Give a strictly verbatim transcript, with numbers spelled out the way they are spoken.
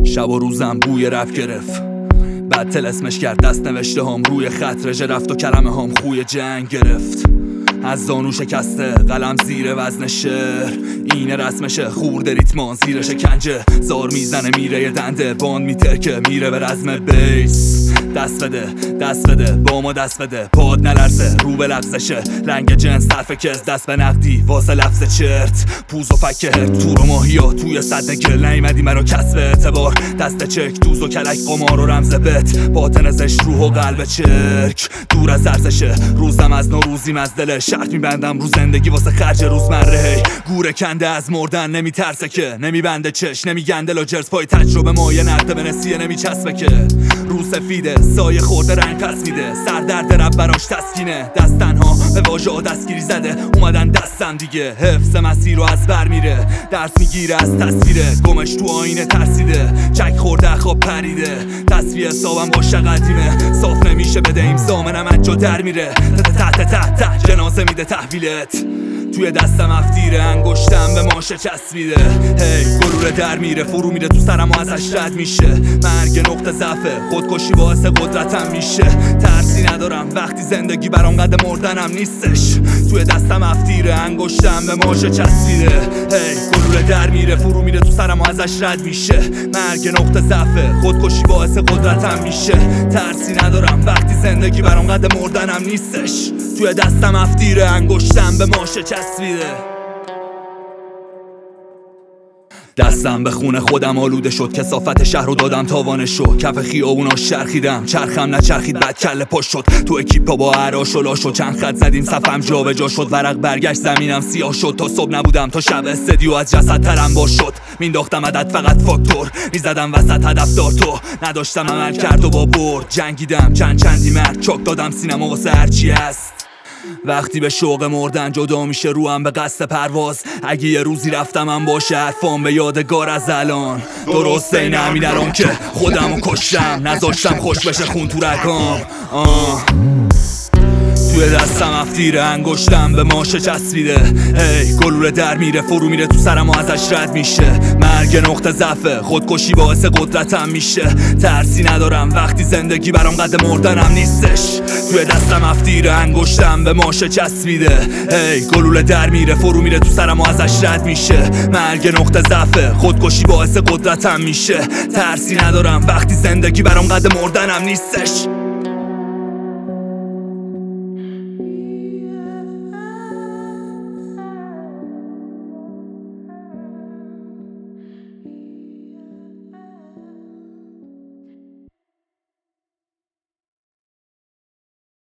شب و روزم بوی رپ گرفت، بعد تلسمش کرد دست نوشته هم روی خط رژه رفت و کلمه هم خوی جنگ گرفت. از زانو شکسته قلم زیر وزن شعر، اینه رسمشه خورده ریتمان زیر شکنجه. زار میزنه میره یه دنده باند میترکه میره به رزم بیس. دست بده دست بده با ما دست بده، پاد نلرزه رو به لفظشه. رنگ جنس طرف کس دست به نقدی واسه لفظ چرت. پوز و فکه تور و ماهیا توی صد گل نیمدی مرا کسب اعتبار. دست چک دوز و کلک قمار و رمز بت، باطن زشت روح و قلب چرک. دور از ارزشه روزم از نوروزیم از دلش، شرط میبندم رو زندگی واسه خرج روزمره. گوره کنده از مردن نمیترسه که، نمیبنده چش نمیگنده لاجرز پای تجربه مایه نقده به نسیه نمیچسبه که. رو سفیده سایه خورده رنگ پس میده، سر درد رب براش تسکینه. دست تنها به واژه ها دستگیری زده اومدن دستم دیگه. حفظ مسیر رو از بر میره، درس میگیره از تصویره. گمش تو آینه ترسیده، چک خورده خواب پریده. تصویه حسابم باشه قدیمه، صاف نمیشه بده این زامنم از جا در میره. تحت تحت تحت جنازه میده تحویلت، توی دستم افتیره انگشتم به ماشه چسبیده. هی گلوله در میره فرو میره تو سرم و ازش رد میشه. مرگ نقطه ضعفه خودکشی باعث قدرتم میشه. ترسی ندارم وقتی زندگی برام قد مردنم نیستش. توی دستم افتیره انگشتم به ماشه چسبیده. هی گلوله در میره فرو میره تو سرم و ازش رد میشه. مرگ نقطه ضعفه خودکشی باعث قدرتم میشه. ترسی ندارم وقتی زندگی برام قد مردنم نیستش. توی دستم افتیره انگشتم به ماشه چسبیده. دستم به خونه خودم آلوده شد، کثافت شهر رو دادم تاوانش شد. کف خیابونا چرخیدم چرخم نچرخید بعد کله پاش شد. تو اکیپا با عراش و لا شد، چند خط زدیم صفم جا به جا شد. ورق برگشت زمینم سیاه شد، تا صبح نبودم تا شب استدیو از جسد ترم باش شد. مینداختم عدد فقط فاکتور، میزدم وسط هدف دار تو نداشتم عمل کرد و با برد. جنگیدم چند چندی مرد چاک دادم سینما واسه هرچی هست. وقتی به شوق مردن جدا میشه روم به قصد پرواز. اگه یه روزی رفتمم باشه حرفام به یادگار از الان. درسته این همین الان که خودمو کشتم، نذاشتم خوش بشه خون تو رگام. آه توی دستم افتیره انگشتم به ماشه چسبیده. هی گلوله در میره فرو میره تو سرم و ازش رد میشه. مرگ نقطه ضعفه خودکشی باعث قدرتم میشه. ترسی ندارم وقتی زندگی برام قد مردنم نیستش. توی دستم افتیره انگشتم به ماشه چسبیده. هی گلوله در میره فرو میره تو سرم و ازش رد میشه. مرگ نقطه ضعفه خودکشی باعث قدرتم میشه. ترسی ندارم وقتی زندگی برام قد مردنم نیستش.